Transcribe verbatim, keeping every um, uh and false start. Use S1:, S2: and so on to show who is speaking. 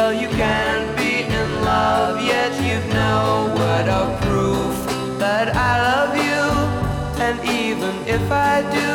S1: Well, you can't be in love yet, you've no word of proof that I love you. And even if I do,